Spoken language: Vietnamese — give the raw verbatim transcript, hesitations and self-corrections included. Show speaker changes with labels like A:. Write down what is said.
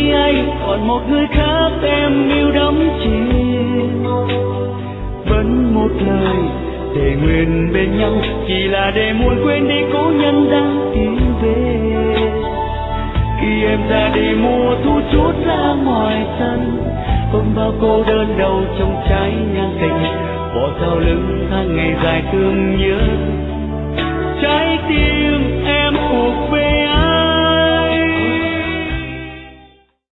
A: khi ấy còn một người khác em yêu đắm chìm. Vẫn một lời để nguyện bên nhau, chỉ là để muốn quên đi cố nhân đang tìm về. Khi em ra đi mùa thu chút ra ngoài sân, ôm bao cô đơn đầu trong trái nhang tình, bỏ sau lưng tháng ngày dài thương nhớ. Trái tim em ục